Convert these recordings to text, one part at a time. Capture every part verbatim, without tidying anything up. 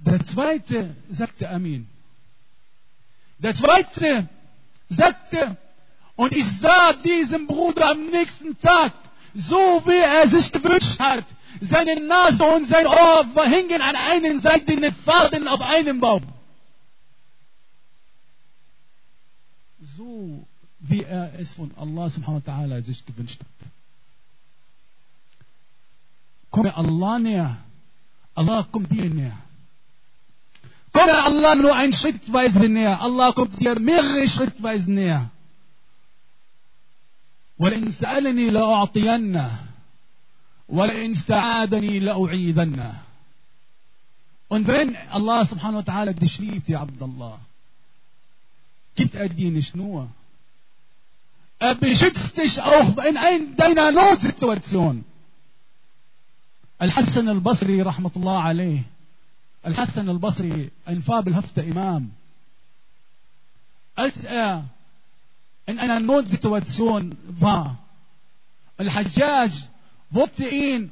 Der zweite sagte Amin. Der zweite sagte, und ich sah diesen Bruder am nächsten Tag, so wie er sich gewünscht hat. Seine Nase und sein Ohr hingen an einer Seite in den Faden auf einem Baum. So wie er es von Allah subhanahu wa ta'ala sich gewünscht hat. Komme Allah näher. Allah kommt dir näher. Komme Allah nur ein Schrittweise näher. Allah kommt dir mehrere Schrittweise näher. وَلَئِنْ سَأَلَنِي لَأُعْطِيَنَّهُ وَلَئِنْ اسْتَعَاذَنِي لَأُعِيذَنَّهُ. Und wenn Allah subhanahu wa ta'ala dich liebt, ja Abdallah, gibt er dir nicht nur. Er beschützt dich auch in ein, deiner Notsituation. Al-Hassan al-Basri, rahmatullah alayh, Al-Hassan al-Basri, ein fabelhafter Imam, als er in einer Notsituation war, Al-Hajjaj wollte ihn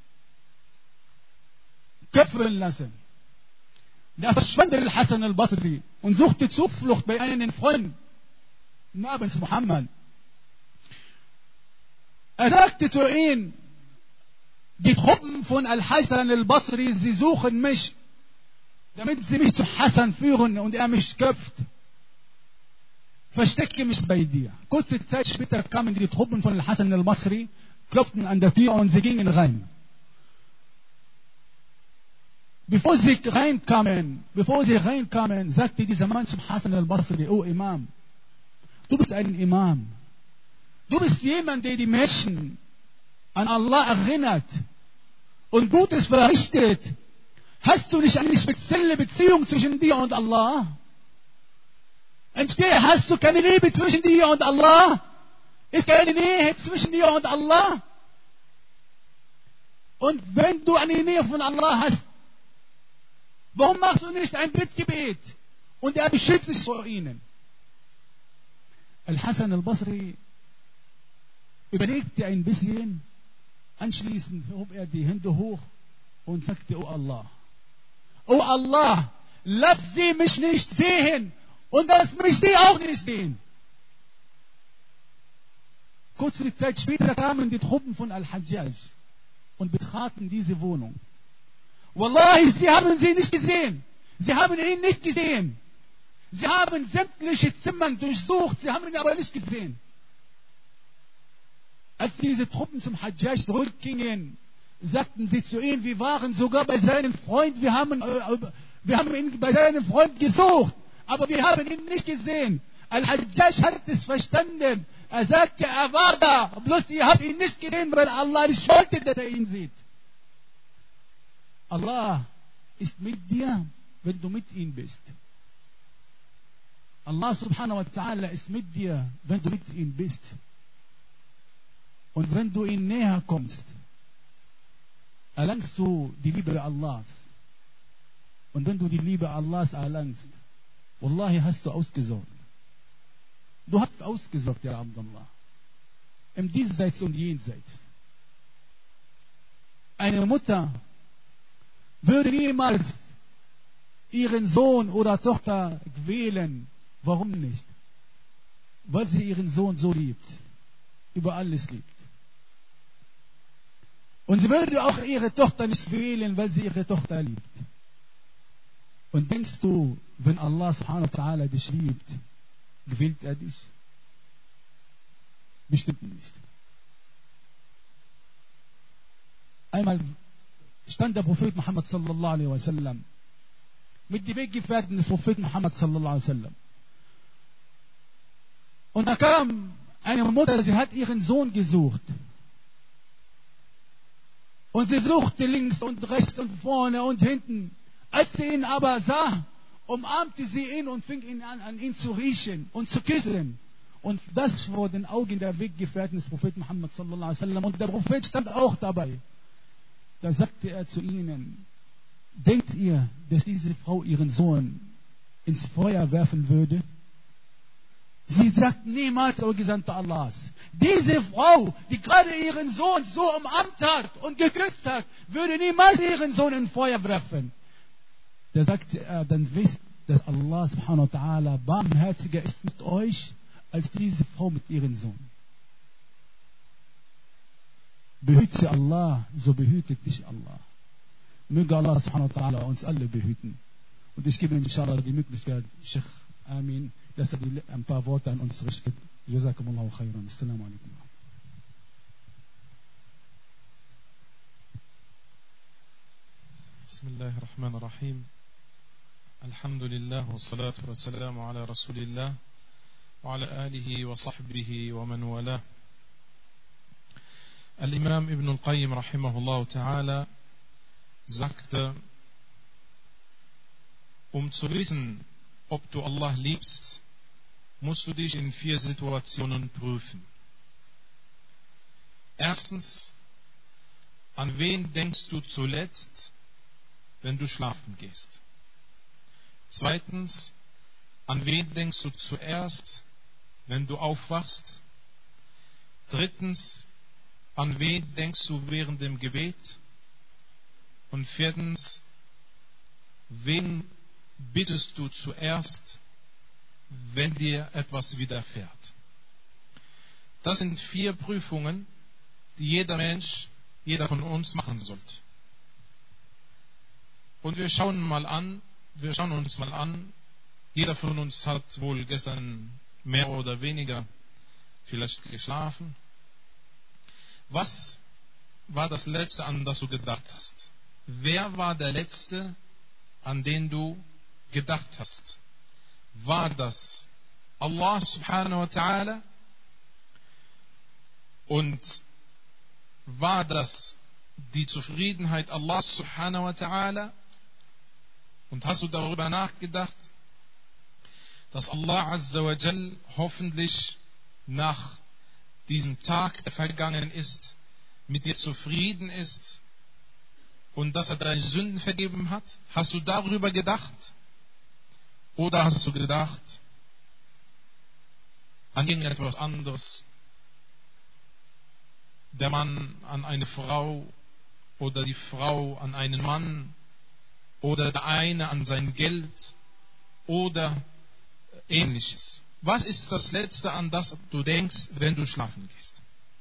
köpfen lassen. Da verschwand Al-Hassan al-Basri und suchte Zuflucht bei einem Freund namens Muhammad. Er sagte zu ihm, die Truppen von Al-Hassan al-Basri, sie suchen mich, damit sie mich zu Hassan führen und er mich köpft. Verstecke mich bei dir. Kurze Zeit später kamen die Truppen von Al-Hassan al-Basri, klopften an der Tür und sie gingen rein. Bevor sie reinkamen, bevor sie reinkamen, sagte dieser Mann zum Hassan al-Basri, oh Imam, du bist ein Imam. Du bist jemand, der die Menschen an Allah erinnert und Gutes verrichtet. Hast du nicht eine spezielle Beziehung zwischen dir und Allah? Entstehe, hast du keine Liebe zwischen dir und Allah? Ist keine Nähe zwischen dir und Allah? Und wenn du eine Nähe von Allah hast, warum machst du nicht ein Bittgebet? Und er beschützt sich vor ihnen. Al-Hassan al-Basri überlegte ein bisschen, anschließend hob er die Hände hoch und sagte, oh Allah, oh Allah, lass sie mich nicht sehen und lass mich sie auch nicht sehen. Kurze Zeit später kamen die Truppen von Al-Hajjaj und betraten diese Wohnung. Wallahi, sie haben sie nicht gesehen. Sie haben ihn nicht gesehen. Sie haben sämtliche Zimmer durchsucht, sie haben ihn aber nicht gesehen. Als diese Truppen zum Hajjaj zurückgingen, sagten sie zu ihm, wir waren sogar bei seinem Freund, wir haben, äh, wir haben ihn bei seinem Freund gesucht, aber wir haben ihn nicht gesehen. Al-Hajjaj hat es verstanden. Er sagte, er war da, bloß ihr habt ihn nicht gesehen, weil Allah nicht wollte, dass er ihn sieht. Allah ist mit dir, wenn du mit ihm bist. Allah subhanahu wa ta'ala ist mit dir, wenn du mit ihm bist. Und wenn du ihm näher kommst, erlangst du die Liebe Allahs. Und wenn du die Liebe Allahs erlangst, Wallahi, hast du ausgesorgt. Du hast ausgesorgt, ja Abdullah. Im Diesseits und Jenseits. Eine Mutter würde niemals ihren Sohn oder Tochter quälen. Warum nicht? Weil sie ihren Sohn so liebt. Über alles liebt. Und sie würde auch ihre Tochter nicht quälen, weil sie ihre Tochter liebt. Und denkst du, wenn Allah subhanahu wa ta'ala dich liebt, quält er dich? Bestimmt nicht. Einmal stand der Prophet Muhammad sallallahu alaihi wasallam mit den Weggefährten des Propheten Muhammad sallallahu alaihi wasallam. Und da kam eine Mutter, sie hat ihren Sohn gesucht. Und sie suchte links und rechts und vorne und hinten. Als sie ihn aber sah, umarmte sie ihn und fing ihn an, an ihn zu riechen und zu küssen. Und das vor den Augen der Weggefährten des Propheten Muhammad sallallahu alaihi wasallam. Und der Prophet stand auch dabei. Da sagte er zu ihnen, denkt ihr, dass diese Frau ihren Sohn ins Feuer werfen würde? Sie sagt niemals, o Gesandter Allahs. Diese Frau, die gerade ihren Sohn so umarmt hat und geküsst hat, würde niemals ihren Sohn ins Feuer werfen. der sagt, äh, dann wisst, dass Allah subhanahu wa ta'ala barmherziger ist mit euch, als diese Frau mit ihrem Sohn. Behüte Allah, so behütet dich Allah. Möge Allah subhanahu wa ta'ala uns alle behüten. Und ich gebe inshallah die Möglichkeit, Sheikh Amin, dass er die, ein paar Worte an uns richtet. Jazakumullahu khairan. Assalamu alaikum. Bismillah ar-Rahman ar-Rahim. Alhamdulillah wa salatu wa salamu ala Rasulillah wa ala alihi wa sahbihi wa man wala. Al-Imam Ibn al-Qayyim rahimahullah ta'ala sagte, um zu wissen, ob du Allah liebst, musst du dich in vier Situationen prüfen. Erstens, an wen denkst du zuletzt, wenn du schlafen gehst? Zweitens, an wen denkst du zuerst, wenn du aufwachst? Drittens, an wen denkst du während dem Gebet? Und viertens, wen bittest du zuerst, wenn dir etwas widerfährt? Das sind vier Prüfungen, die jeder Mensch, jeder von uns machen sollte. Und wir schauen mal an, wir schauen uns mal an, jeder von uns hat wohl gestern mehr oder weniger vielleicht geschlafen. Was war das Letzte, an das du gedacht hast? Wer war der Letzte, an den du gedacht hast? War das Allah subhanahu wa ta'ala? Und war das die Zufriedenheit Allah subhanahu wa ta'ala? Und hast du darüber nachgedacht, dass Allah azza wa jal hoffentlich nach diesem Tag, der vergangen ist, mit dir zufrieden ist und dass er deine Sünden vergeben hat? Hast du darüber gedacht? Oder hast du gedacht an irgendetwas anderes? Der Mann an eine Frau oder die Frau an einen Mann oder der eine an sein Geld oder ähnliches. Was ist das Letzte, an das du denkst, wenn du schlafen gehst?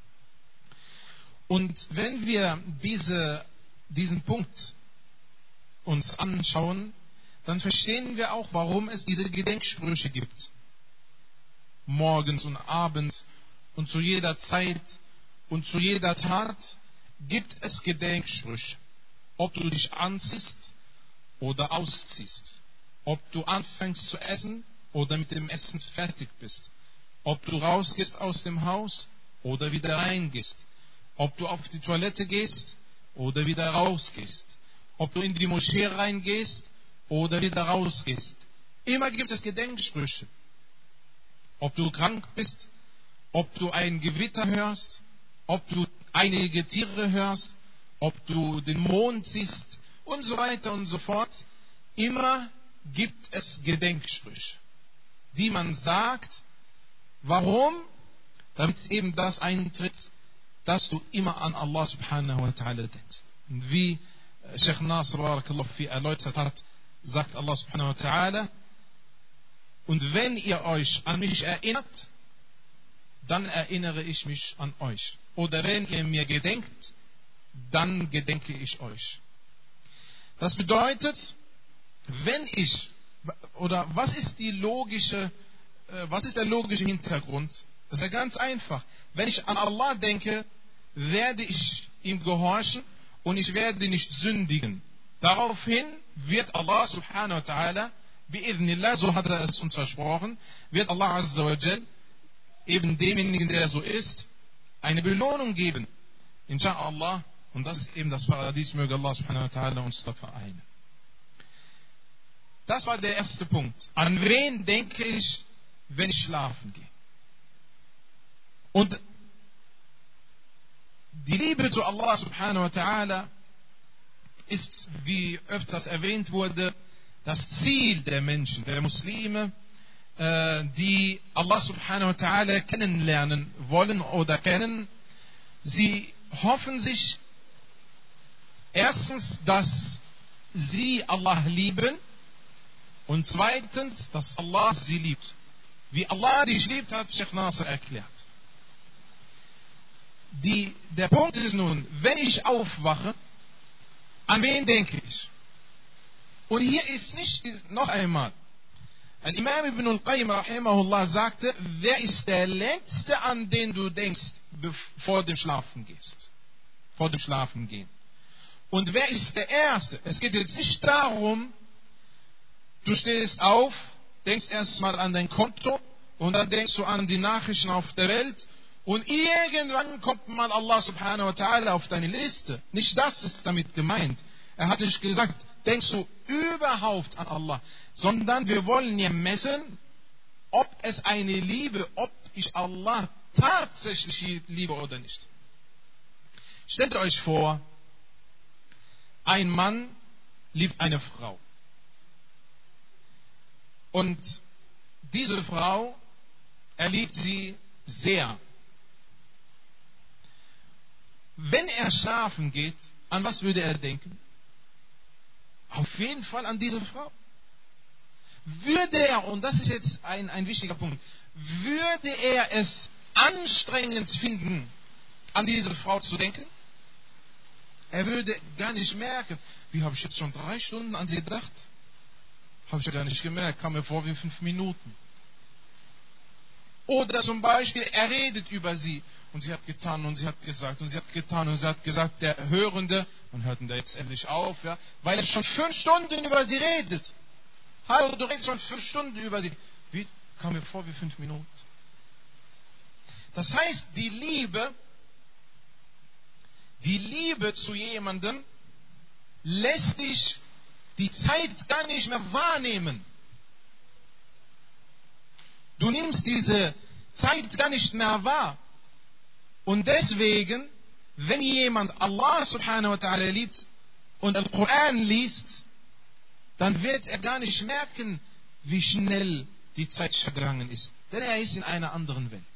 Und wenn wir diese, diesen Punkt uns anschauen, dann verstehen wir auch, warum es diese Gedenksprüche gibt. Morgens und abends und zu jeder Zeit und zu jeder Tat gibt es Gedenksprüche. Ob du dich anziehst oder ausziehst. Ob du anfängst zu essen oder mit dem Essen fertig bist. Ob du rausgehst aus dem Haus oder wieder reingehst. Ob du auf die Toilette gehst oder wieder rausgehst. Ob du in die Moschee reingehst oder wieder rausgehst. Immer gibt es Gedenksprüche. Ob du krank bist, ob du ein Gewitter hörst, ob du einige Tiere hörst, ob du den Mond siehst und so weiter und so fort. Immer gibt es Gedenksprüche, die man sagt. Warum? Damit eben das eintritt, dass du immer an Allah subhanahu wa ta'ala denkst. Und wie Sheikh Nasr barakallahu fi erläutert hat, sagt Allah subhanahu wa ta'ala: Und wenn ihr euch an mich erinnert, dann erinnere ich mich an euch. Oder wenn ihr mir gedenkt, dann gedenke ich euch. Das bedeutet, wenn ich, oder was ist die logische, was ist der logische Hintergrund? Das ist ja ganz einfach. Wenn ich an Allah denke, werde ich ihm gehorchen und ich werde nicht sündigen. Daraufhin wird Allah subhanahu wa ta'ala, bi'idhnillah, so hat er es uns versprochen, wird Allah azza wa jal eben demjenigen, der so ist, eine Belohnung geben. Insha'Allah. Und das ist eben das Paradies, möge Allah subhanahu wa ta'ala uns dort vereinen. Das war der erste Punkt. An wen denke ich, wenn ich schlafen gehe? Und die Liebe zu Allah subhanahu wa ta'ala ist, wie öfters erwähnt wurde, das Ziel der Menschen, der Muslime, die Allah subhanahu wa ta'ala kennenlernen wollen oder kennen. Sie hoffen sich erstens, dass sie Allah lieben und zweitens, dass Allah sie liebt. Wie Allah dich liebt, hat Sheikh Nasser erklärt. Die, der Punkt ist nun, wenn ich aufwache, an wen denke ich? Und hier ist nicht, noch einmal, Al-Imam Ibn al-Qayyim rahimahullah sagte, wer ist der Letzte, an den du denkst, bevor du schlafen gehst? Vor dem Schlafen gehen. Und wer ist der Erste? Es geht jetzt nicht darum, du stehst auf, denkst erstmal an dein Konto und dann denkst du an die Nachrichten auf der Welt und irgendwann kommt mal Allah subhanahu wa ta'ala auf deine Liste. Nicht das ist damit gemeint. Er hat nicht gesagt, denkst du überhaupt an Allah, sondern wir wollen ja messen, ob es eine Liebe, ob ich Allah tatsächlich liebe oder nicht. Stellt euch vor, ein Mann liebt eine Frau. Und diese Frau, er liebt sie sehr. Wenn er schlafen geht, an was würde er denken? Auf jeden Fall an diese Frau. Würde er, und das ist jetzt ein, ein wichtiger Punkt, würde er es anstrengend finden, an diese Frau zu denken? Er würde gar nicht merken, wie habe ich jetzt schon drei Stunden an sie gedacht? Habe ich ja gar nicht gemerkt, kam mir vor wie fünf Minuten. Oder zum Beispiel, er redet über sie und sie hat getan und sie hat gesagt und sie hat getan und sie hat gesagt, der Hörende, man hört ihn da jetzt endlich auf, ja, weil er schon fünf Stunden über sie redet. Hallo, du redest schon fünf Stunden über sie. Wie, kam mir vor wie fünf Minuten. Das heißt, die Liebe, die Liebe zu jemandem lässt dich die Zeit gar nicht mehr wahrnehmen. Du nimmst diese Zeit gar nicht mehr wahr. Und deswegen, wenn jemand Allah subhanahu wa ta'ala liebt und den Koran liest, dann wird er gar nicht merken, wie schnell die Zeit vergangen ist. Denn er ist in einer anderen Welt.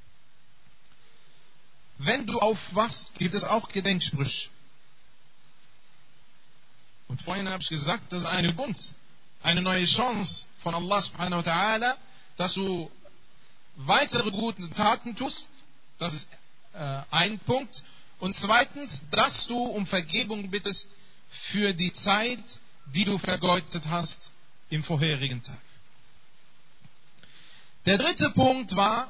Wenn du aufwachst, gibt es auch Gedenksprüche. Und vorhin habe ich gesagt, das ist eine Gunst, eine neue Chance von Allah subhanahu wa ta'ala, dass du weitere gute Taten tust. Das ist äh, ein Punkt. Und zweitens, dass du um Vergebung bittest für die Zeit, die du vergeudet hast im vorherigen Tag. Der dritte Punkt war,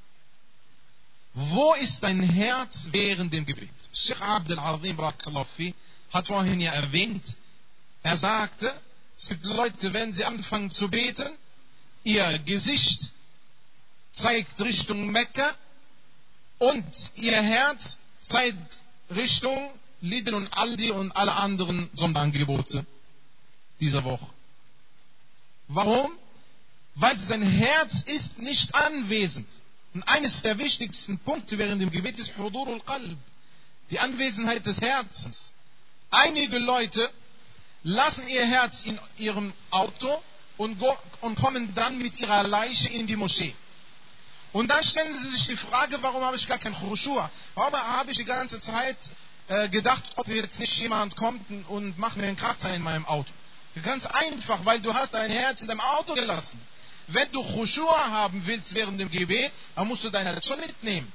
wo ist dein Herz während dem Gebet? Sheikh Abdul Azim hat vorhin ja erwähnt, er sagte, es gibt Leute, wenn sie anfangen zu beten, ihr Gesicht zeigt Richtung Mekka und ihr Herz zeigt Richtung Lidl und Aldi und alle anderen Sonderangebote dieser Woche. Warum? Weil sein Herz ist nicht anwesend. Und eines der wichtigsten Punkte während dem Gebet ist Hudurul Qalb, die Anwesenheit des Herzens. Einige Leute lassen ihr Herz in ihrem Auto und, go, und kommen dann mit ihrer Leiche in die Moschee. Und dann stellen sie sich die Frage, warum habe ich gar kein Khushu'? Warum habe ich die ganze Zeit äh, gedacht, ob jetzt nicht jemand kommt und macht mir einen Kratzer in meinem Auto? Ganz einfach, weil du hast dein Herz in deinem Auto gelassen. Wenn du Khushu' haben willst während dem Gebet, dann musst du dein Herz schon mitnehmen.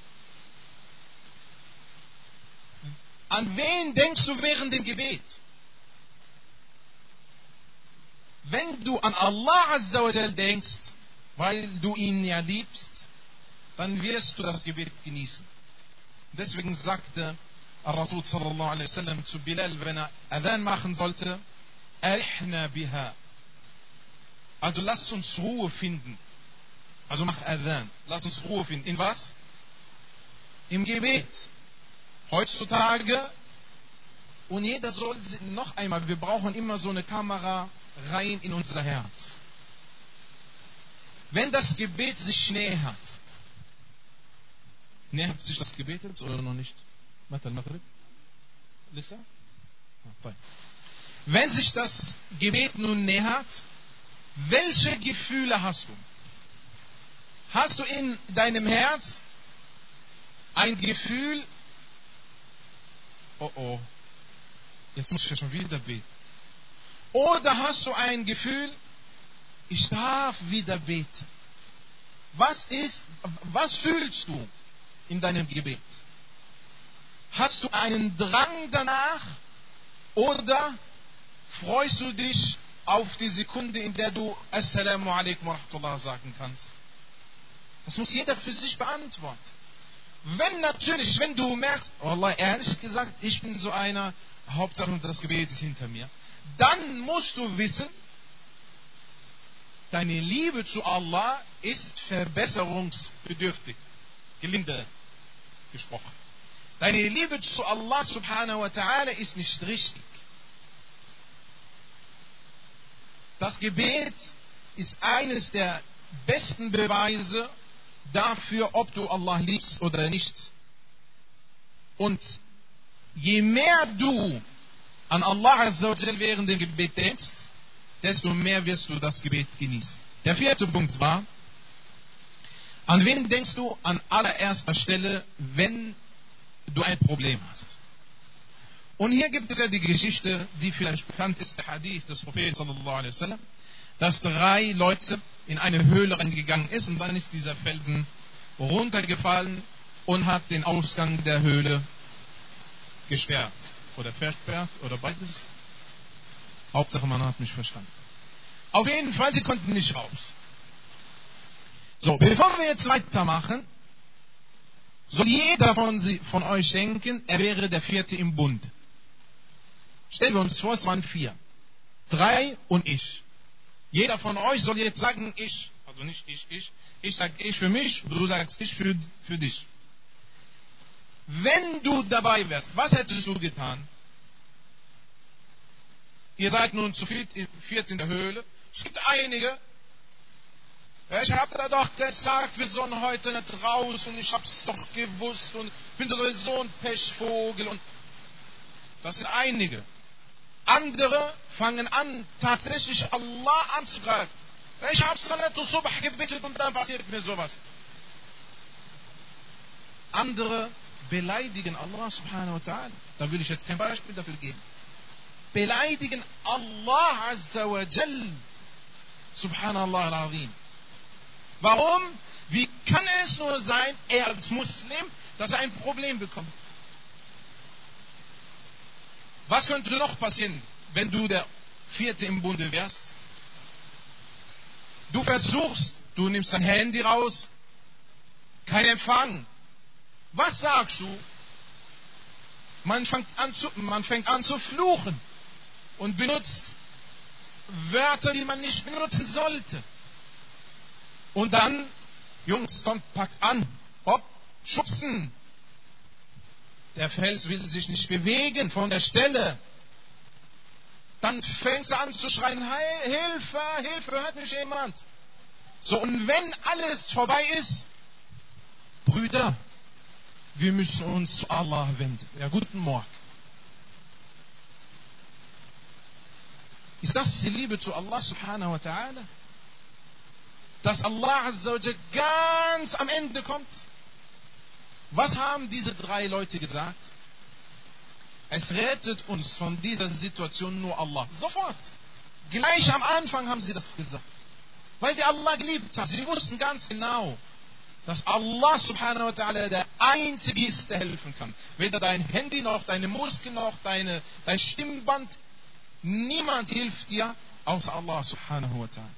An wen denkst du während dem Gebet? Wenn du an Allah Azza wa Jal denkst, weil du ihn ja liebst, dann wirst du das Gebet genießen. Deswegen sagte Rasul sallallahu alaihi wasallam zu Bilal, wenn er Adhan machen sollte, Arihna biha. Also lass uns Ruhe finden. Also mach Adhan. Lass uns Ruhe finden. In was? Im Gebet. Heutzutage, und jeder soll, noch einmal, wir brauchen immer so eine Kamera rein in unser Herz. Wenn das Gebet sich nähert, nähert sich das Gebet jetzt oder noch nicht? Wenn sich das Gebet nun nähert, welche Gefühle hast du? Hast du in deinem Herz ein Gefühl, oh oh, jetzt muss ich ja schon wieder beten. Oder hast du ein Gefühl, ich darf wieder beten? Was ist, was fühlst du in deinem Gebet? Hast du einen Drang danach oder freust du dich auf die Sekunde, in der du Assalamu alaikum wa rahmatullah sagen kannst? Das muss jeder für sich beantworten. Wenn natürlich, wenn du merkst, Wallah, ehrlich gesagt, ich bin so einer, Hauptsache das Gebet ist hinter mir, dann musst du wissen, deine Liebe zu Allah ist verbesserungsbedürftig, gelinde gesprochen. Deine Liebe zu Allah subhanahu wa ta'ala ist nicht richtig. Das Gebet ist eines der besten Beweise dafür, ob du Allah liebst oder nicht. Und je mehr du an Allah azza wa jal während dem Gebet denkst, desto mehr wirst du das Gebet genießen. Der vierte Punkt war, an wen denkst du an allererster Stelle, wenn du ein Problem hast? Und hier gibt es ja die Geschichte, die vielleicht bekannt ist, der Hadith des Propheten sallallahu alaihi wasallam, dass drei Leute in eine Höhle reingegangen ist und dann ist dieser Felsen runtergefallen und hat den Ausgang der Höhle gesperrt oder versperrt oder beides. Hauptsache man hat mich verstanden. Auf jeden Fall, sie konnten nicht raus. So, bevor wir jetzt weitermachen, soll jeder von, sie, von euch denken, er wäre der vierte im Bund. Stellen wir uns vor, es waren vier. Drei und ich. Jeder von euch soll jetzt sagen, ich. Also nicht ich, ich. Ich sage ich für mich, du sagst ich für, für dich. Wenn du dabei wärst, was hättest du getan? Ihr seid nun zu viert, viert in der Höhle. Es gibt einige. Ich habe da doch gesagt, wir sollen heute nicht raus und ich habe es doch gewusst und bin sowieso ein Pechvogel. Und das sind einige. Andere fangen an, tatsächlich Allah anzugreifen. Ich habe Salat und Subh gebetet und dann passiert mir sowas. Andere beleidigen Allah subhanahu wa ta'ala. Da will ich jetzt kein Beispiel dafür geben. Beleidigen Allah azza wa jal. Subhanallah al-Azim. Warum? Wie kann es nur sein, er als Muslim, dass er ein Problem bekommt? Was könnte noch passieren, wenn du der Vierte im Bunde wärst? Du versuchst, du nimmst dein Handy raus, kein Empfang. Was sagst du? Man fängt an zu, man fängt an zu fluchen und benutzt Wörter, die man nicht benutzen sollte. Und dann, Jungs, kommt, packt an, hopp, schubsen. Der Fels will sich nicht bewegen von der Stelle. Dann fängst du an zu schreien, Hilfe, Hilfe, hört mich jemand. So, und wenn alles vorbei ist, Brüder, wir müssen uns zu Allah wenden. Ja, guten Morgen. Ist das die Liebe zu Allah subhanahu wa ta'ala? Dass Allah azza wa jal ganz am Ende kommt? Was haben diese drei Leute gesagt? Es rettet uns von dieser Situation nur Allah. Sofort. Gleich am Anfang haben sie das gesagt. Weil sie Allah geliebt haben. Sie wussten ganz genau, dass Allah subhanahu wa ta'ala der Einzige ist, der helfen kann. Weder dein Handy noch deine Muskeln noch deine, dein Stimmband. Niemand hilft dir, außer Allah subhanahu wa ta'ala.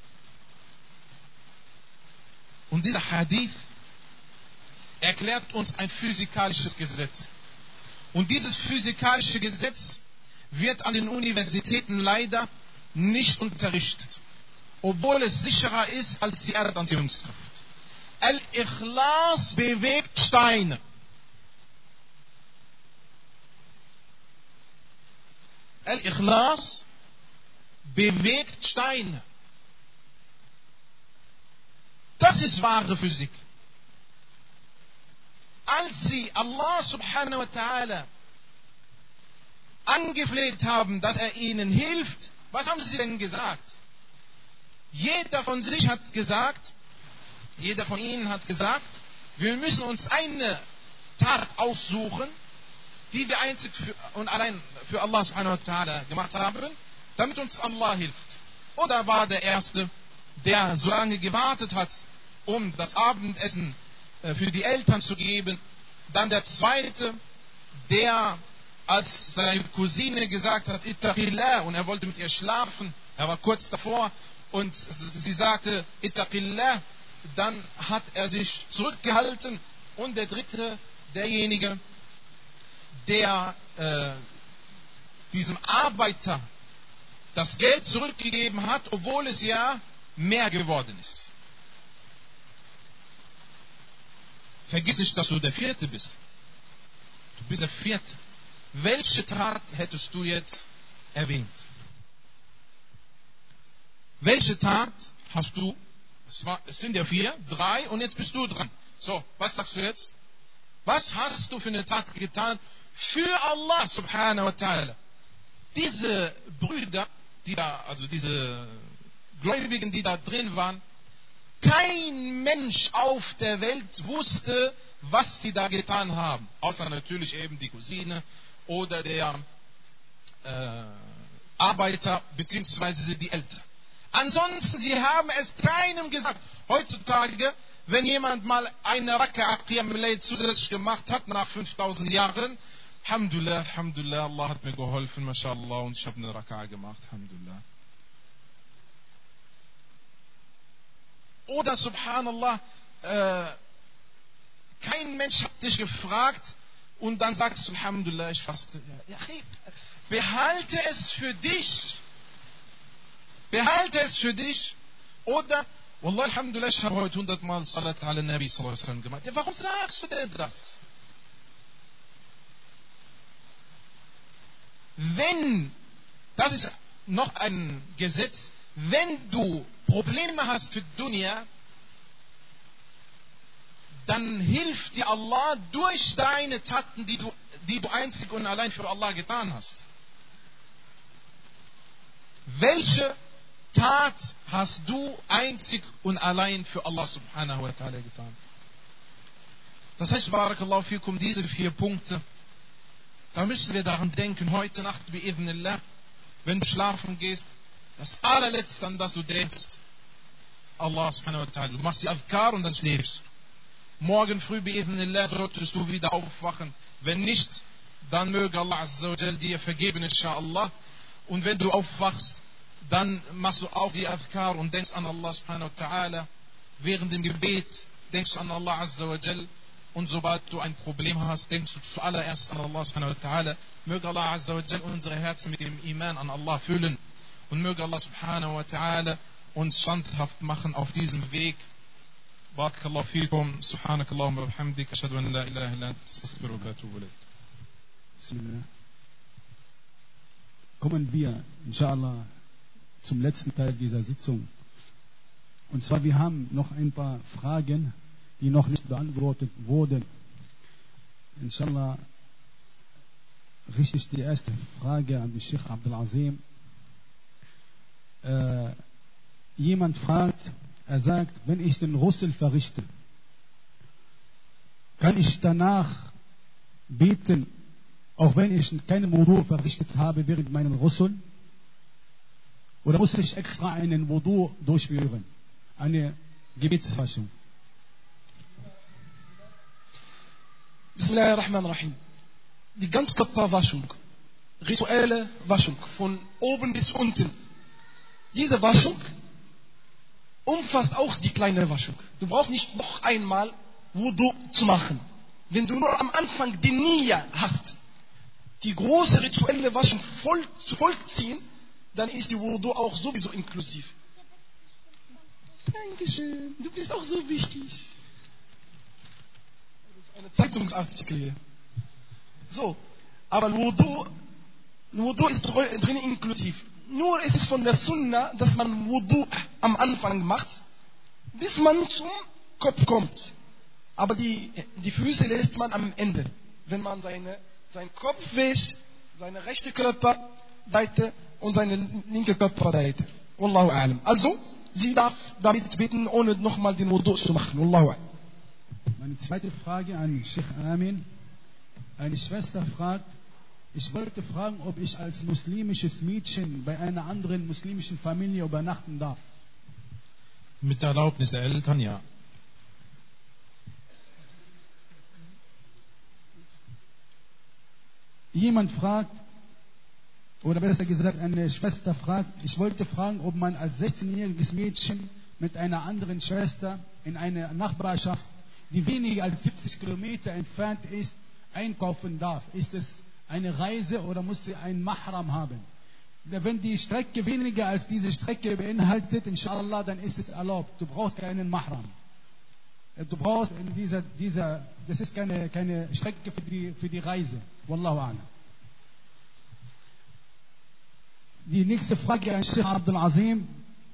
Und dieser Hadith erklärt uns ein physikalisches Gesetz. Und dieses physikalische Gesetz wird an den Universitäten leider nicht unterrichtet, obwohl es sicherer ist als die Erdanziehungskraft. Al-Ikhlas bewegt Steine. Al-Ikhlas bewegt Steine. Das ist wahre Physik. Als sie Allah subhanahu wa ta'ala angefleht haben, dass er ihnen hilft, was haben sie denn gesagt? Jeder von sich hat gesagt, jeder von ihnen hat gesagt, wir müssen uns eine Tat aussuchen, die wir einzig für, und allein für Allah subhanahu wa ta'ala gemacht haben, damit uns Allah hilft. Oder war der Erste, der so lange gewartet hat, um das Abendessen für die Eltern zu geben. Dann der Zweite, der, als seine Cousine gesagt hat, Ittaqillah, und er wollte mit ihr schlafen, er war kurz davor, und sie sagte, Ittaqillah, dann hat er sich zurückgehalten. Und der Dritte, derjenige, der äh, diesem Arbeiter das Geld zurückgegeben hat, obwohl es ja mehr geworden ist. Vergiss nicht, dass du der Vierte bist. Du bist der Vierte. Welche Tat hättest du jetzt erwähnt? Welche Tat hast du? Es, war, es sind ja vier, drei und jetzt bist du dran. So, was sagst du jetzt? Was hast du für eine Tat getan für Allah subhanahu wa ta'ala? Diese Brüder, die da, also diese Gläubigen, die da drin waren, kein Mensch auf der Welt wusste, was sie da getan haben. Außer natürlich eben die Cousine oder der äh, Arbeiter beziehungsweise die Eltern. Ansonsten, sie haben es keinem gesagt. Heutzutage, wenn jemand mal eine Raka'a Qiyam al-Layl zusätzlich gemacht hat, nach fünftausend Jahren, Alhamdulillah, Alhamdulillah, Allah hat mir geholfen, MashaAllah, und ich habe eine Raka'a gemacht, Alhamdulillah. Oder Subhanallah, äh, kein Mensch hat dich gefragt und dann sagst du, Alhamdulillah, ich faste. Ja, behalte es für dich. Behalte es für dich. Oder, Wallah, Alhamdulillah, ich habe heute hundertmal Salat ala Nabi sallallahu alaihi wasallam gemacht. Ja, warum sagst du denn das? Wenn, das ist noch ein Gesetz, wenn du Probleme hast für Dunya, dann hilft dir Allah durch deine Taten, die du, die du einzig und allein für Allah getan hast. Welche Tat hast du einzig und allein für Allah subhanahu wa ta'ala getan? Das heißt, Barakallahu fikum, diese vier Punkte, da müssen wir daran denken, heute Nacht, bi'idhnillah, wenn du schlafen gehst, das allerletzte, an das du denkst, Allah subhanahu wa ta'ala. Du machst die Adhkar und dann schläfst du. Morgen früh, bi'idhnillah, solltest du wieder aufwachen. Wenn nicht, dann möge Allah azza wa jal dir vergeben, inshaAllah. Und wenn du aufwachst, dann machst du auch die Adhkar und denkst an Allah subhanahu wa ta'ala. Während dem Gebet denkst du an Allah azza wa jal. Und sobald du ein Problem hast, denkst du zuallererst an Allah subhanahu wa ta'ala. Möge Allah azza wa jal unsere Herzen mit dem Iman an Allah füllen. Und möge Allah subhanahu wa ta'ala uns standhaft machen auf diesem Weg. Barakallahu fikum, subhanakallahumma wa bihamdik, ashhadu an la ilaha illa anta, astaghfiruka wa atubu ilayk. Bismillah. Kommen wir, inshallah, zum letzten Teil dieser Sitzung. Und zwar, wir haben noch ein paar Fragen, die noch nicht beantwortet wurden. Inshallah richte ich die erste Frage an den Sheikh Abdul Azim. Äh, jemand fragt, er sagt, wenn ich den Ghusl verrichte, kann ich danach beten, auch wenn ich keinen Wudu verrichtet habe während meinem Ghusl? Oder muss ich extra einen Wudu durchführen? Eine Gebetsfassung. Bismillahirrahmanirrahim. Die Ganzkörperwaschung, rituelle Waschung von oben bis unten. Diese Waschung umfasst auch die kleine Waschung. Du brauchst nicht noch einmal Wudu zu machen. Wenn du nur am Anfang die Niyya hast, die große rituelle Waschung voll zu vollziehen, dann ist die Wudu auch sowieso inklusiv. Dankeschön, du bist auch so wichtig. Das ist ein Zeitungsartikel hier. So, aber Wudu, Wudu ist drin inklusiv. Nur ist es von der Sunna, dass man Wudu am Anfang macht, bis man zum Kopf kommt. Aber die, die Füße lässt man am Ende. Wenn man seine, seinen Kopf wäscht, seine rechte Körperseite und seine linke Körperseite. Wallahu a'lam. Also, sie darf damit beten, ohne nochmal den Wudu zu machen. Wallahu a'lam. Meine zweite Frage an Sheikh Amin. Eine Schwester fragt, Ich wollte fragen, ob ich als muslimisches Mädchen bei einer anderen muslimischen Familie übernachten darf. Mit der Erlaubnis der Eltern, ja. Jemand fragt, oder besser gesagt eine Schwester fragt, ich wollte fragen, ob man als sechzehnjähriges Mädchen mit einer anderen Schwester in einer Nachbarschaft, die weniger als siebzig Kilometer entfernt ist, einkaufen darf. Ist es eine Reise oder muss sie einen Mahram haben? Wenn die Strecke weniger als diese Strecke beinhaltet, inshallah, dann ist es erlaubt. Du brauchst keinen Mahram. Du brauchst in dieser, dieser, das ist keine, keine Strecke für die, für die Reise. Wallahu a'lam. Die nächste Frage an Sheikh Abdul Azim.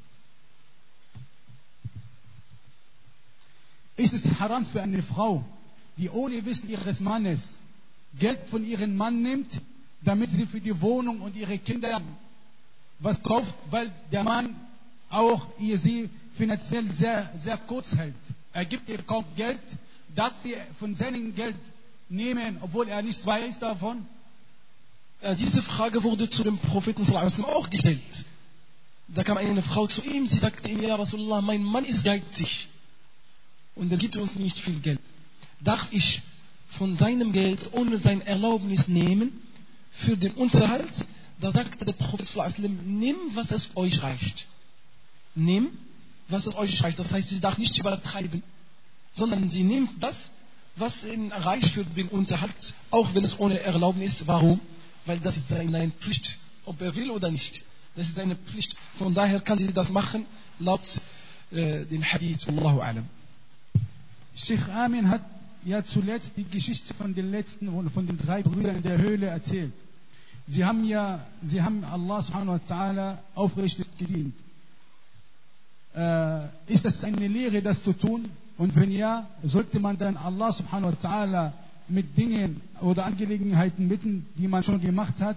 Ist es haram für eine Frau, die ohne Wissen ihres Mannes Geld von ihrem Mann nimmt, damit sie für die Wohnung und ihre Kinder was kauft, weil der Mann auch ihr sie finanziell sehr, sehr kurz hält? Er gibt ihr kaum Geld, dass sie von seinem Geld nehmen, obwohl er nichts weiß davon? Ja, diese Frage wurde zu dem Propheten sallallahu alaihi wasallam auch gestellt. Da kam eine Frau zu ihm, sie sagte ihm, ja Rasulullah, mein Mann ist geizig und er gibt uns nicht viel Geld. Darf ich von seinem Geld ohne sein Erlaubnis nehmen für den Unterhalt? Da sagte der Prophet sallallahu alaihi wasallam, nimm, was es euch reicht. Nimm, was es euch reicht. Das heißt, sie darf nicht übertreiben, sondern sie nimmt das, was ihnen reicht für den Unterhalt, auch wenn es ohne Erlaubnis ist. Warum? Weil das ist seine Pflicht, ob er will oder nicht. Das ist seine Pflicht. Von daher kann sie das machen, laut äh, dem Hadith. Wallahu a'lam. Sheikh Amin hat ja zuletzt die Geschichte von den letzten, von den drei Brüdern in der Höhle erzählt. Sie haben ja, sie haben Allah subhanahu wa ta'ala aufrichtig gedient. Äh, ist das eine Lehre, das zu tun? Und wenn ja, sollte man dann Allah subhanahu wa ta'ala mit Dingen oder Angelegenheiten bitten, die man schon gemacht hat?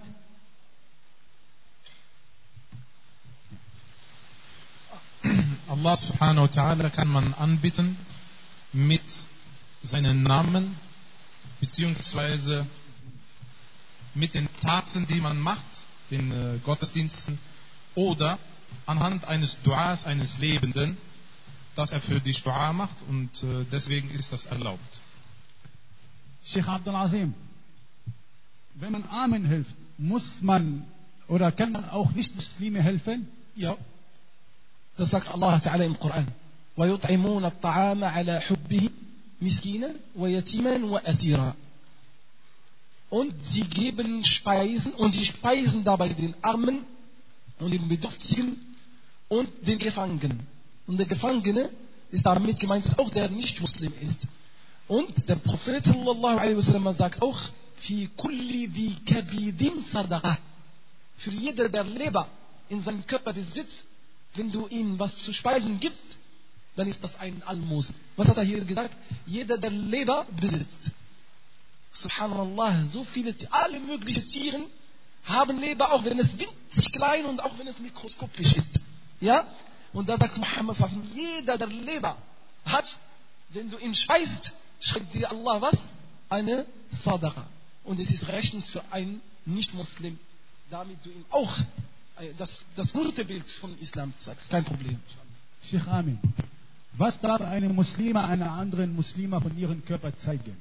Allah subhanahu wa ta'ala kann man anbitten mit seinen Namen beziehungsweise mit den Taten, die man macht, den äh, Gottesdiensten, oder anhand eines Duas eines Lebenden, dass er für dich Dua macht, und äh, deswegen ist das erlaubt. Sheikh Abdul Azim, wenn man Armen hilft, muss man oder kann man auch Nicht-Muslime helfen? Ja, das sagt Allah Ta'ala im Koran. وَيُطْعِمُونَ الطَّعَامَ عَلَى حُبِّهِ مِسْكِينًا وَيَتِيمًا وَأَسِيرًا. Und sie geben Speisen und sie speisen dabei den Armen und den Bedürftigen und den Gefangenen. Und der Gefangene ist damit gemeint, auch der nicht Muslim ist. Und der Prophet sallallahu alaihi wasallam sagt auch, في كل ذي كبد صدقة. Für jeder, der Leber in seinem Körper besitzt, wenn du ihm was zu speisen gibst, dann ist das ein Almosen. Was hat er hier gesagt? Jeder, der Leber besitzt. Subhanallah, so viele, alle möglichen Tiere haben Leber, auch wenn es winzig klein und auch wenn es mikroskopisch ist. Ja? Und da sagt Muhammad, jeder, der Leber hat, wenn du ihn speist, schreibt dir Allah was? Eine Sadaqa. Und es ist rechtens für einen Nicht-Muslim, damit du ihm auch das, das gute Bild von Islam sagst. Kein Problem. Sheikh Amin, was darf eine Muslima einer anderen Muslima von ihrem Körper zeigen?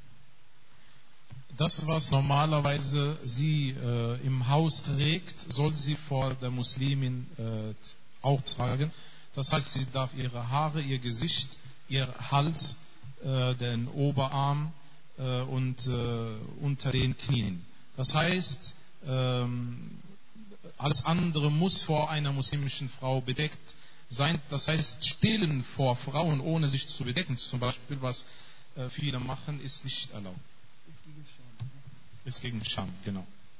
Das, was normalerweise sie äh, im Haus trägt, soll sie vor der Muslimin äh, auch tragen. Das heißt, sie darf ihre Haare, ihr Gesicht, ihr Hals, äh, den Oberarm äh, und äh, unter den Knien. Das heißt, ähm, alles andere muss vor einer muslimischen Frau bedeckt sein. Das heißt, Stillen vor Frauen, ohne sich zu bedecken, zum Beispiel, was äh, viele machen, ist nicht erlaubt. Ist gegen Scham, genau.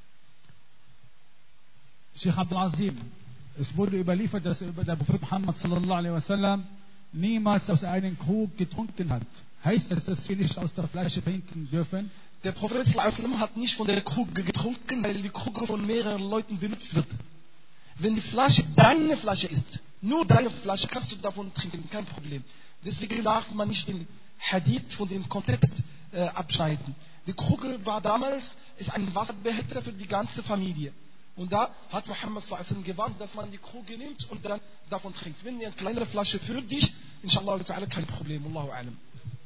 Sheikh Abdul Azim, es wurde überliefert, dass der Prophet Muhammad sallallahu alaihi wasallam niemals aus einem Krug getrunken hat. Heißt das, dass wir nicht aus der Flasche trinken dürfen? Der Prophet sallallahu alaihi wasallam hat nicht von der Kruge getrunken, weil die Kruge von mehreren Leuten benutzt wird. Wenn die Flasche deine Flasche ist, nur deine Flasche, kannst du davon trinken, kein Problem. Deswegen darf man nicht den Hadith von dem Kontext äh, abschneiden. Die Krugel war damals ist ein Wasserbehälter für die ganze Familie. Und da hat Muhammad sallallahu alaihi wasallam gewarnt, dass man die Krugel nimmt und dann davon trinkt. Wenn ihr eine kleinere Flasche für dich, inshallah ta'ala, kein Problem. Allahu a'lam.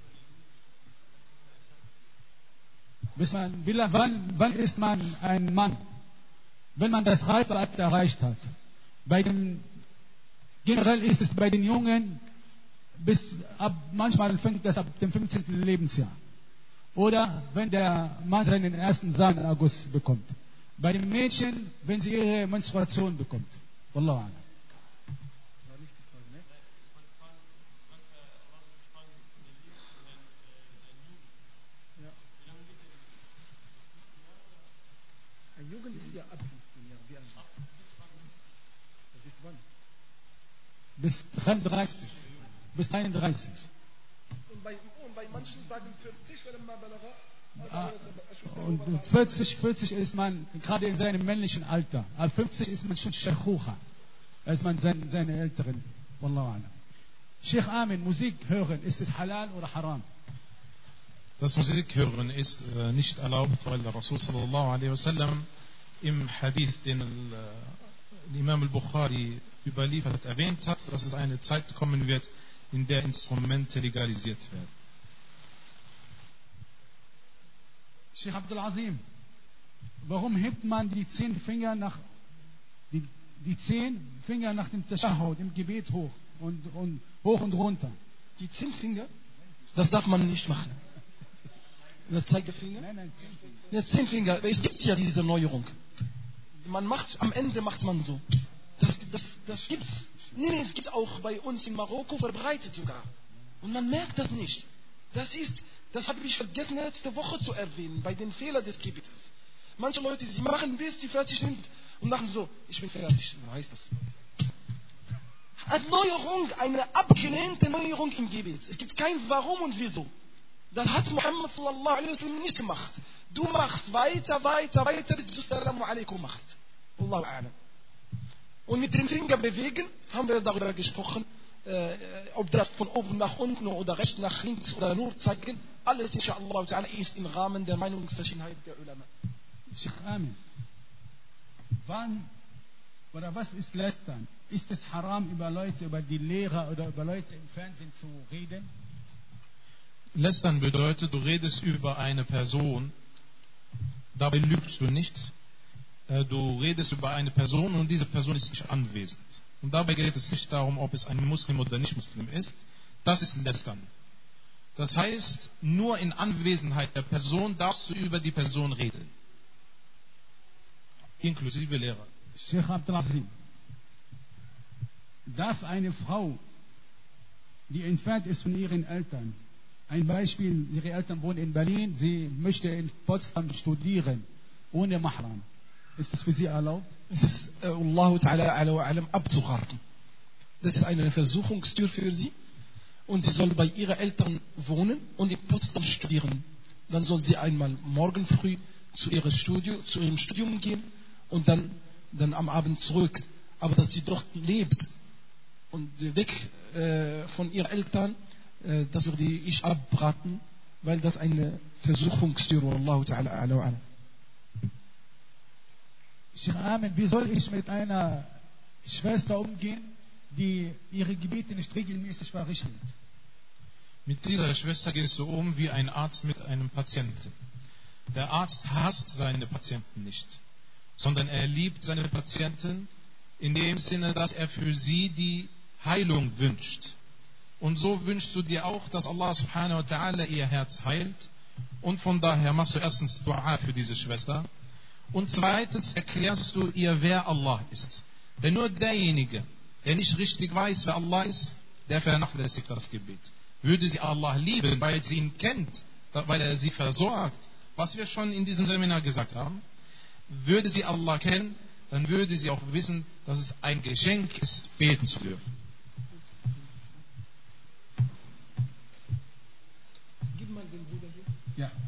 Bis man, wie lang- wann, wann ist man ein Mann? Wenn man das Reife erreicht hat. Bei den, generell ist es bei den Jungen bis ab, manchmal fängt das ab dem fünfzehnten Lebensjahr. Oder wenn der Mann seinen ersten Samenerguss bekommt. Bei den Mädchen, wenn sie ihre Menstruation bekommt. Wallahu a'lam. Ein Jugend ist ja ab fünfzehn Jahren. Wie alt ist das? Bis wann? Bis dreiunddreißig. Bis dreiunddreißig. Und bei, und bei manchen sagen vierzig, wenn man Balaga. Ah, und vierzig, vierzig ist man gerade in seinem männlichen Alter. Ab fünfzig ist man schon Sheikhucha. Da ist man sein, seine Älteren. Wallahu a'lam. Sheikh Amin, Musik hören, ist es halal oder haram? Das Musik hören ist äh, nicht erlaubt, weil der Rasul sallallahu alaihi wasallam im Hadith, den äh, Imam al-Bukhari überliefert hat, erwähnt hat, dass es eine Zeit kommen wird, in der Instrumente legalisiert werden. Sheikh Abdul Azim, warum hebt man die zehn Finger nach die, die zehn Finger nach dem Tashahhud im Gebet hoch und, und hoch und runter? Die zehn Finger, das darf man nicht machen. Der Zeigefinger? Nein, nein, zehn Finger. Der zehn Finger, es gibt ja diese Neuerung. Man macht, am Ende macht man so. Das, das, das gibt's. Nee, nee, es gibt auch bei uns in Marokko verbreitet sogar. Und man merkt das nicht. Das ist, das habe ich vergessen letzte Woche zu erwähnen, bei den Fehlern des Gebetes. Manche Leute, sie machen bis sie fertig sind und machen so, ich bin fertig. Was heißt das? Eine Neuerung, eine abgelehnte Neuerung im Gebet. Es gibt kein Warum und Wieso. Das hat Muhammad sallallahu alaihi wasallam nicht gemacht. Du machst weiter, weiter, weiter, bis du Salamu alaikum machst. Allahu a'lam. Und mit dem Finger bewegen, haben wir darüber gesprochen, äh, ob das von oben nach unten oder rechts nach links oder nur zeigen. Alles, inshallah ta'ala, ist im Rahmen der Meinungsverschiedenheit der Ulama. Sheikh Amin, wann oder was ist Lästern? Ist es haram, über Leute, über die Lehrer oder über Leute im Fernsehen zu reden? Lästern bedeutet, du redest über eine Person, dabei lügst du nicht. Du redest über eine Person und diese Person ist nicht anwesend. Und dabei geht es nicht darum, ob es ein Muslim oder nicht Muslim ist. Das ist Lästern. Das heißt, nur in Anwesenheit der Person darfst du über die Person reden. Inklusive Lehrer. Sheikh Abdul Azim, darf eine Frau, die entfernt ist von ihren Eltern, ein Beispiel, ihre Eltern wohnen in Berlin, sie möchte in Potsdam studieren, ohne Mahram. Ist das für sie erlaubt? Es ist, äh, Allahu ta'ala ala wa alam, abzuwarten. Das ist eine Versuchungstür für sie. Und sie soll bei ihren Eltern wohnen und in Potsdam studieren. Dann soll sie einmal morgen früh zu, ihrer Studio, zu ihrem Studium gehen und dann, dann am Abend zurück. Aber dass sie dort lebt und weg äh, von ihren Eltern, äh, das würde ich abraten, weil das eine Versuchungstür ist. Allahu ta'ala ala wa alam. Sheikh Amin, wie soll ich mit einer Schwester umgehen, die ihre Gebete nicht regelmäßig verrichtet? Mit dieser Schwester gehst du um wie ein Arzt mit einem Patienten. Der Arzt hasst seine Patienten nicht, sondern er liebt seine Patienten in dem Sinne, dass er für sie die Heilung wünscht. Und so wünschst du dir auch, dass Allah subhanahu wa ta'ala ihr Herz heilt. Und von daher machst du erstens Dua für diese Schwester. Und zweitens erklärst du ihr, wer Allah ist. Denn nur derjenige, der nicht richtig weiß, wer Allah ist, der vernachlässigt das Gebet. Würde sie Allah lieben, weil sie ihn kennt, weil er sie versorgt, was wir schon in diesem Seminar gesagt haben, würde sie Allah kennen, dann würde sie auch wissen, dass es ein Geschenk ist, beten zu dürfen. Gib mal den Bruder hier. Ja.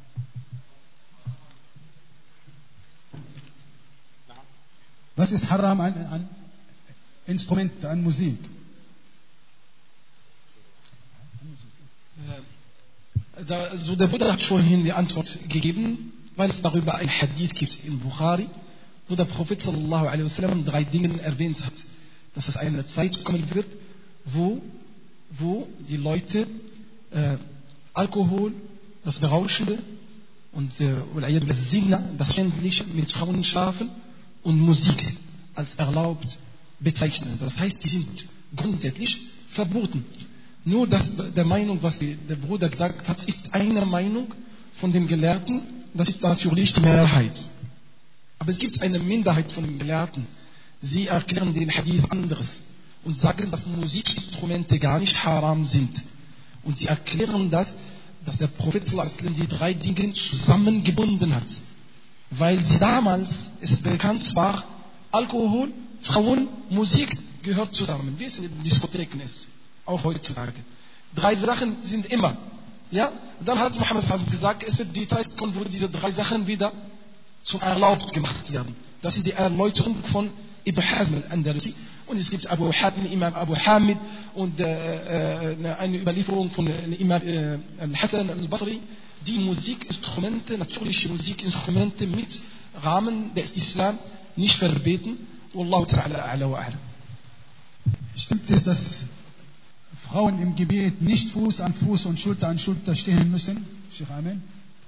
Was ist Haram an, an Instrumente, an Musik? Da, so der Bruder hat vorhin die Antwort gegeben, weil es darüber ein Hadith gibt in Bukhari, wo der Prophet sallallahu alaihi wasallam drei Dinge erwähnt hat, dass es eine Zeit kommen wird, wo, wo die Leute äh, Alkohol, das Berauschende und äh, das Sinna, das Schändliche mit Frauen schlafen und Musik als erlaubt bezeichnen. Das heißt, die sind grundsätzlich verboten. Nur das, der Meinung, was die, der Bruder gesagt hat, ist eine Meinung von den Gelehrten, das ist natürlich die Mehrheit. Aber es gibt eine Minderheit von den Gelehrten. Sie erklären den Hadith anderes und sagen, dass Musikinstrumente gar nicht haram sind. Und sie erklären das, dass der Prophet die drei Dinge zusammengebunden hat. Weil sie damals, es bekannt war, Alkohol, Frauen, Musik gehört zusammen, wie es in den Diskotheken ist, auch heutzutage. Drei Sachen sind immer. Ja? Dann hat Muhammad gesagt, es wird die Zeit kommen, wo diese drei Sachen wieder zum erlaubt gemacht werden. Das ist die Erläuterung von Ibn Hazm al-Andalusi. Und es gibt Abu Hamid, Imam Abu Hamid und äh, äh, eine Überlieferung von Imam äh, al-Hasan al-Basri, die Musikinstrumente, natürliche Musikinstrumente mit Rahmen des Islam nicht verbeten. Wallahu ta'ala a'la wa a'lam. Stimmt es, dass Frauen im Gebet nicht Fuß an Fuß und Schulter an Schulter stehen müssen? Sheikh Amen.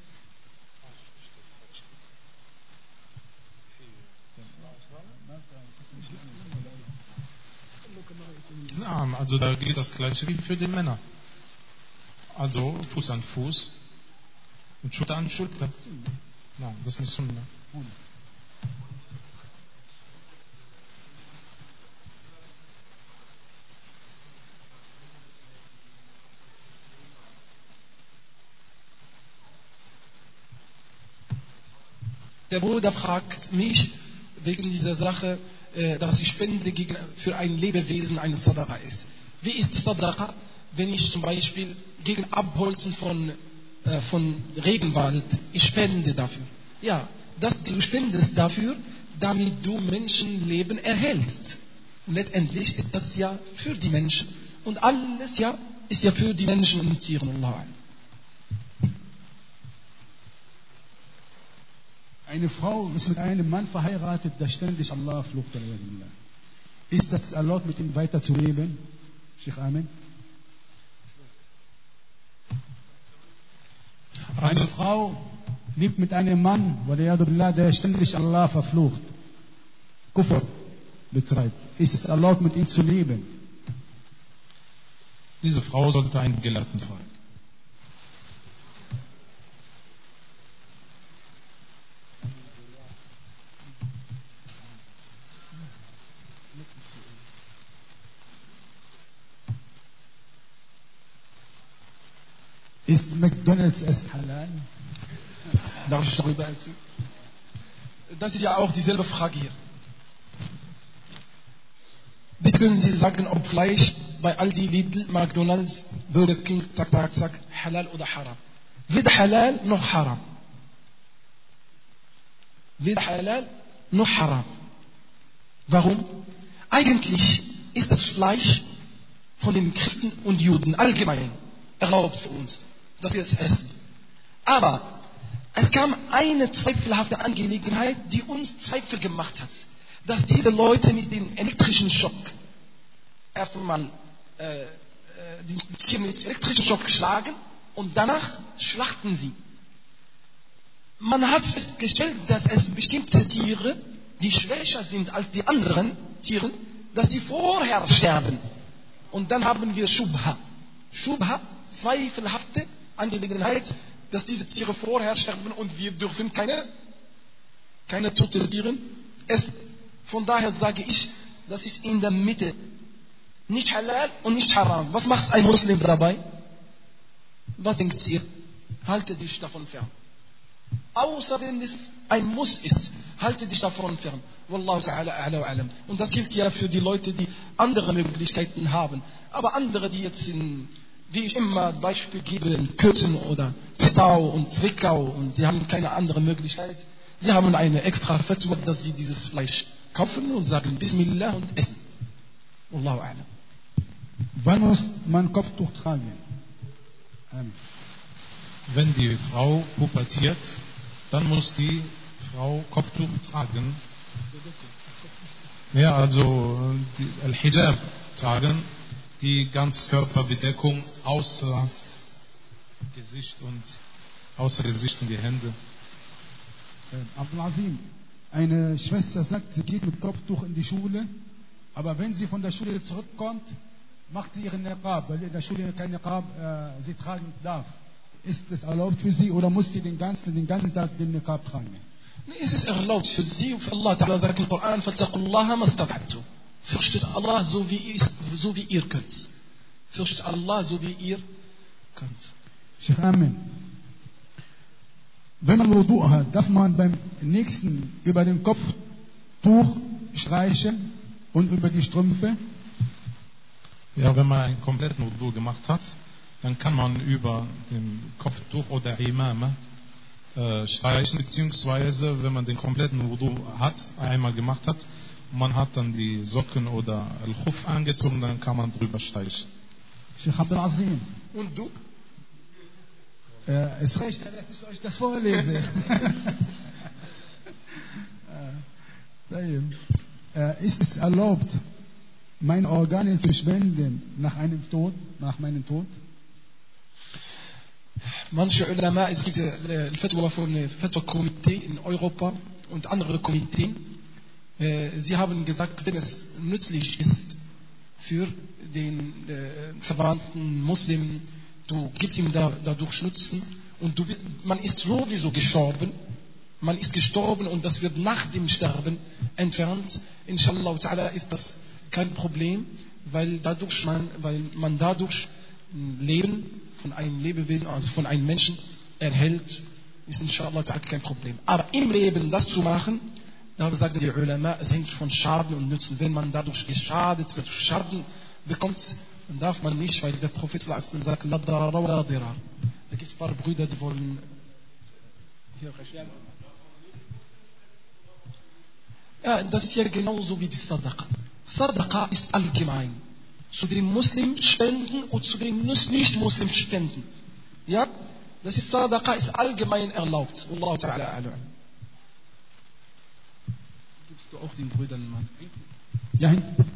Ja, also da gilt das Gleiche wie für die Männer. Also Fuß an Fuß und Schulter an Schulter. Nein, das ist nicht Sunna. Der Bruder fragt mich wegen dieser Sache, dass die Spende für ein Lebewesen eine Sadaqa ist. Wie ist die Sadaqa, wenn ich zum Beispiel gegen Abholzen von, äh, von Regenwald, ich spende dafür? Ja, das, du spendest dafür, damit du Menschenleben erhältst. Und letztendlich ist das ja für die Menschen. Und alles ja ist ja für die Menschen und Tiere. Allah. Eine Frau ist mit einem Mann verheiratet, der ständig Allah flucht. Ist das erlaubt, mit ihm weiterzuleben? Sheikh Amen. Also, eine Frau lebt mit einem Mann, der ständig Allah verflucht, Kufr betreibt. Ist es erlaubt, mit ihm zu leben? Diese Frau sollte einen Gelehrten fragen. Ist McDonalds Essen halal? Darf ich darüber erzählen? Das ist ja auch dieselbe Frage hier. Wie können Sie sagen, ob Fleisch bei Aldi, Lidl, McDonalds, Burger King, tak, tak, tak, halal oder haram? Weder halal noch haram. Weder halal noch haram. Warum? Eigentlich ist das Fleisch von den Christen und Juden allgemein erlaubt für uns, dass wir es essen. Aber es kam eine zweifelhafte Angelegenheit, die uns Zweifel gemacht hat, dass diese Leute mit dem elektrischen Schock erst einmal äh, äh, die Tiere mit elektrischen Schock schlagen und danach schlachten sie. Man hat festgestellt, dass es bestimmte Tiere, die schwächer sind als die anderen Tiere, dass sie vorher sterben. Und dann haben wir Shubha. Shubha, zweifelhafte Angelegenheit, dass diese Tiere vorher sterben und wir dürfen keine, keine tote Tiere essen. Von daher sage ich, das ist in der Mitte. Nicht halal und nicht haram. Was macht ein Muslim dabei? Was denkt ihr? Halte dich davon fern. Außer wenn es ein Muss ist, halte dich davon fern. Wallahu ta'ala a'la wa a'lam. Und das gilt ja für die Leute, die andere Möglichkeiten haben. Aber andere, die jetzt in, wie ich immer Beispiel gebe, in Köthen oder Zittau und Zwickau und sie haben keine andere Möglichkeit. Sie haben eine extra Fatwa, dass sie dieses Fleisch kaufen und sagen Bismillah und essen. Wallahu a'lam. Wann muss man Kopftuch tragen? Amen. wenn die Frau pubertiert, dann muss die Frau Kopftuch tragen. Ja, also die Al-Hijab tragen, die Ganzkörperbedeckung außer Gesicht und außer Gesicht und die Hände. Abdulazim, eine Schwester sagt, sie geht mit Kopftuch in die Schule, aber wenn sie von der Schule zurückkommt, macht sie ihren Niqab, weil in der Schule kein Niqab äh, sie tragen darf. Ist es erlaubt für sie oder muss sie den ganzen, den ganzen Tag den Niqab tragen? Es ist erlaubt für sie und für Allah Ta'ala sagt im Koran, فَاتَّقُوا مَا اسْتَطَعْتُمْ. Fürchtet Allah so wie, so wie ihr könnt. Fürchtet Allah so wie ihr könnt. Sheikh Amin. Wenn man Wudu hat, darf man beim nächsten über den Kopftuch streichen und über die Strümpfe? Ja, wenn man einen kompletten Wudu gemacht hat, dann kann man über den Kopftuch oder Imama äh, streichen, beziehungsweise wenn man den kompletten Wudu hat, einmal gemacht hat, und man hat dann die Socken oder Al-Khuf angezogen, dann kann man drüber streichen. Sheikh Abdulazim. Und du? Äh, es reicht, dass ich euch das vorlese. äh, ist es erlaubt, meine Organe zu spenden nach einem Tod, nach meinem Tod? Manche Ulama, es gibt äh, Fatwa von Fatwa-Komitee in Europa und andere Komitee, äh, sie haben gesagt, wenn es nützlich ist für den äh, verwandten Muslim, du gibst ihm da, dadurch Nutzen und du, man ist sowieso gestorben, man ist gestorben und das wird nach dem Sterben entfernt. Inshallah ta'ala ist das kein Problem, weil dadurch man, weil man dadurch ein Leben von einem Lebewesen, also von einem Menschen erhält, ist inshallah ta'ala kein Problem. Aber im Leben das zu machen, da sagen die Ulama, es hängt von Schaden und Nutzen. Wenn man dadurch geschadet wird, Schaden bekommt, dann darf man nicht, weil der Prophet sagt, la darara wa la dirar. Da gibt es ein paar Brüder, die wollen hier recherchieren. Ja, das ist ja genauso wie die Sadaqa. Sadaqa ist allgemein. Zu den Muslimen spenden und zu den Nicht-Muslimen spenden. Ja? Das ist Sadaqa, ist allgemein erlaubt. Wallahu ta'ala a'lam. Gibst du auch den Brüdern, Mann? Ja,